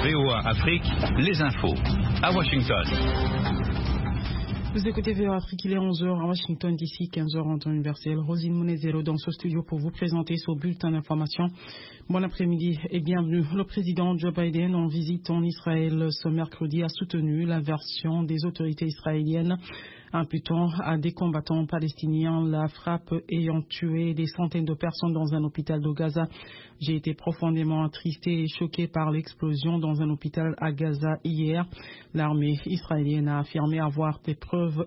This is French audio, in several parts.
VOA Afrique, les infos. À Washington. Vous écoutez VOA Afrique, il est 11h à Washington, d'ici 15h en temps universel. Rosine Monezero dans ce studio pour vous présenter ce bulletin d'information. Bon après-midi et bienvenue. Le président Joe Biden, en visite en Israël ce mercredi, a soutenu la version des autorités israéliennes imputant à des combattants palestiniens la frappe ayant tué des centaines de personnes dans un hôpital de Gaza. J'ai été profondément attristé et choqué par l'explosion dans un hôpital à Gaza hier. L'armée israélienne a affirmé avoir des preuves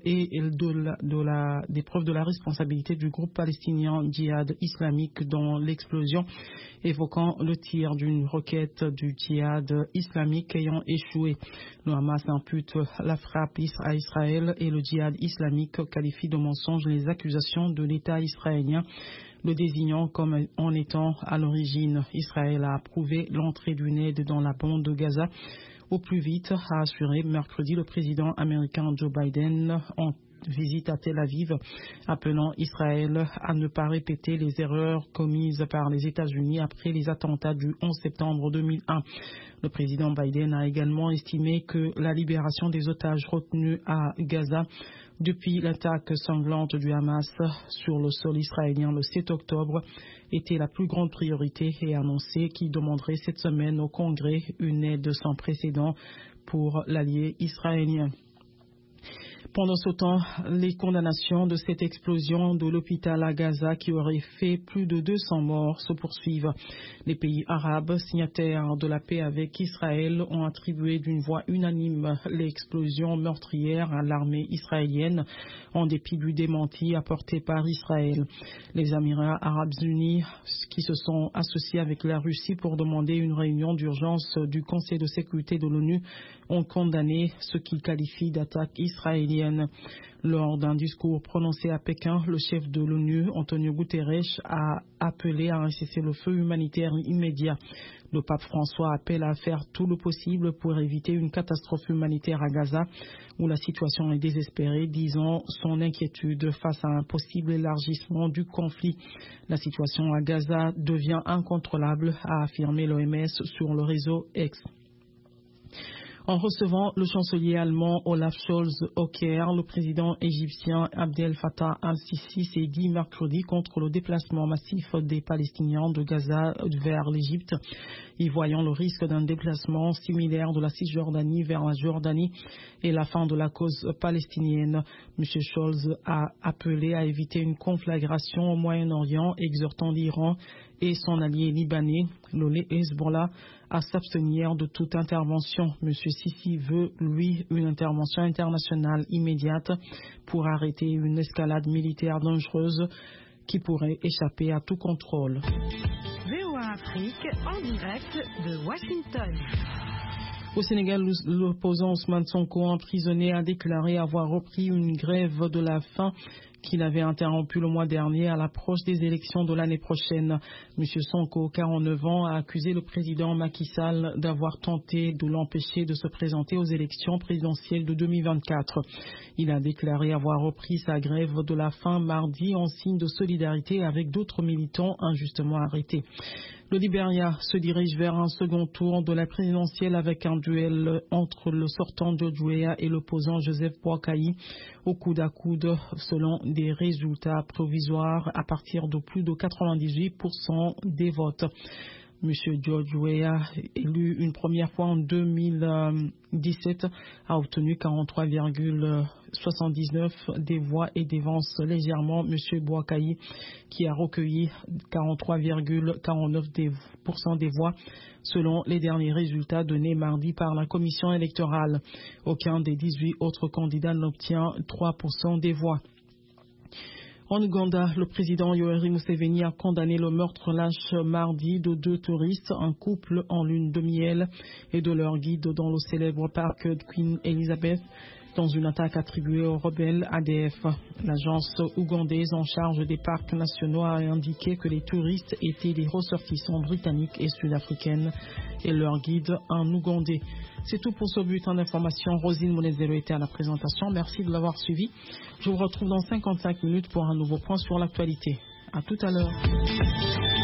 de la responsabilité du groupe palestinien Djihad islamique dans l'explosion, évoquant le tir d'une roquette du Djihad islamique ayant échoué. Le Hamas impute la frappe à Israël et le Djihad islamique qualifie de mensonge les accusations de l'État israélien, le désignant comme en étant à l'origine. Israël a approuvé l'entrée d'une aide dans la bande de Gaza au plus vite, a assuré mercredi le président américain Joe Biden en visite à Tel Aviv, appelant Israël à ne pas répéter les erreurs commises par les États-Unis après les attentats du 11 septembre 2001. Le président Biden a également estimé que la libération des otages retenus à Gaza depuis l'attaque sanglante du Hamas sur le sol israélien le 7 octobre était la plus grande priorité et a annoncé qu'il demanderait cette semaine au Congrès une aide sans précédent pour l'allié israélien. Pendant ce temps, les condamnations de cette explosion de l'hôpital à Gaza qui aurait fait plus de 200 morts se poursuivent. Les pays arabes signataires de la paix avec Israël ont attribué d'une voix unanime l'explosion meurtrière à l'armée israélienne en dépit du démenti apporté par Israël. Les Émirats arabes unis qui se sont associés avec la Russie pour demander une réunion d'urgence du Conseil de sécurité de l'ONU ont condamné ce qu'ils qualifient d'attaque israélienne. Lors d'un discours prononcé à Pékin, le chef de l'ONU, Antonio Guterres, a appelé à un cessez-le-feu humanitaire immédiat. Le pape François appelle à faire tout le possible pour éviter une catastrophe humanitaire à Gaza, où la situation est désespérée, disant son inquiétude face à un possible élargissement du conflit. La situation à Gaza devient incontrôlable, a affirmé l'OMS sur le réseau X. En recevant le chancelier allemand Olaf Scholz au Caire, le président égyptien Abdel Fattah al-Sisi s'est dit mercredi contre le déplacement massif des Palestiniens de Gaza vers l'Égypte, y voyant le risque d'un déplacement similaire de la Cisjordanie vers la Jordanie et la fin de la cause palestinienne. M. Scholz a appelé à éviter une conflagration au Moyen-Orient, exhortant l'Iran et son allié libanais, le Hezbollah, à s'abstenir de toute intervention. M. Sisi veut, lui, une intervention internationale immédiate pour arrêter une escalade militaire dangereuse qui pourrait échapper à tout contrôle. VOA Afrique en direct de Washington. Au Sénégal, l'opposant Ousmane Sonko, emprisonné, a déclaré avoir repris une grève de la faim qu'il avait interrompu le mois dernier à l'approche des élections de l'année prochaine. M. Sonko, 49 ans, a accusé le président Macky Sall d'avoir tenté de l'empêcher de se présenter aux élections présidentielles de 2024. Il a déclaré avoir repris sa grève de la faim mardi en signe de solidarité avec d'autres militants injustement arrêtés. Le Libéria se dirige vers un second tour de la présidentielle avec un duel entre le sortant George Weah et l'opposant Joseph Boakai au coude à coude selon des résultats provisoires à partir de plus de 98% des votes. M. George Weah, élu une première fois en 2017, a obtenu 43,79 des voix et dévance légèrement M. Boakai, qui a recueilli 43,49% des voix, selon les derniers résultats donnés mardi par la commission électorale. Aucun des 18 autres candidats n'obtient 3% des voix. En Ouganda, le président Yoweri Museveni a condamné le meurtre lâche mardi de 2 touristes, un couple en lune de miel, et de leur guide dans le célèbre parc Queen Elizabeth, dans une attaque attribuée aux rebelles ADF. L'agence ougandaise en charge des parcs nationaux a indiqué que les touristes étaient des ressortissants britanniques et sud-africaines et leur guide un Ougandais. C'est tout pour ce bulletin d'information. Rosine Monezero était à la présentation. Merci de l'avoir suivi. Je vous retrouve dans 55 minutes pour un nouveau point sur l'actualité. À tout à l'heure.